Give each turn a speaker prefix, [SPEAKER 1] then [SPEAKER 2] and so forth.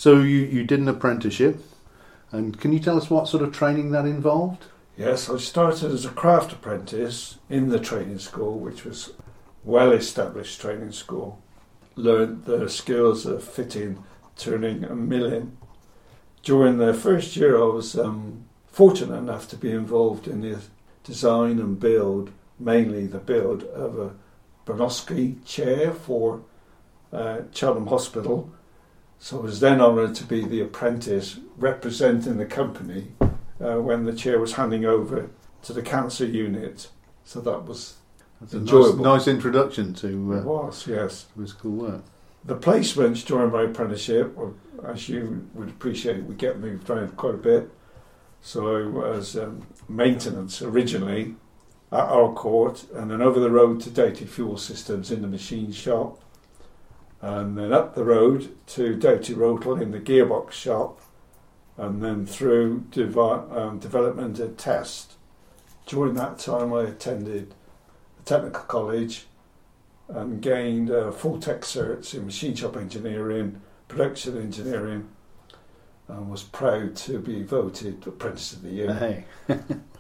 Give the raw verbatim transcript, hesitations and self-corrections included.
[SPEAKER 1] So you, you did an apprenticeship, and can you tell us what sort of training that involved?
[SPEAKER 2] Yes, I started as a craft apprentice in the training school, which was a well-established training school. Learned the skills of fitting, turning and milling. During the first year I was um, fortunate enough to be involved in the design and build, mainly the build of a Bronowski chair for uh, Cheltenham Hospital. So I was then honoured to be the apprentice representing the company uh, when the chair was handing over to the cancer unit. So that was
[SPEAKER 1] That's
[SPEAKER 2] enjoyable.
[SPEAKER 1] A nice, nice introduction to, uh,
[SPEAKER 2] it was, yes.
[SPEAKER 1] to physical work.
[SPEAKER 2] The placements during my apprenticeship, were, as you would appreciate, we get moved around quite a bit. So I was um, maintenance originally at Arcourt, and then over the road to Doughty Fuel Systems in the machine shop, and then up the road to Doughty Rotal in the gearbox shop, and then through devi- um, development and test. During that time I attended the technical college and gained uh, full tech certs in machine shop engineering, production engineering, and was proud to be voted Apprentice of the Year.
[SPEAKER 1] Hey.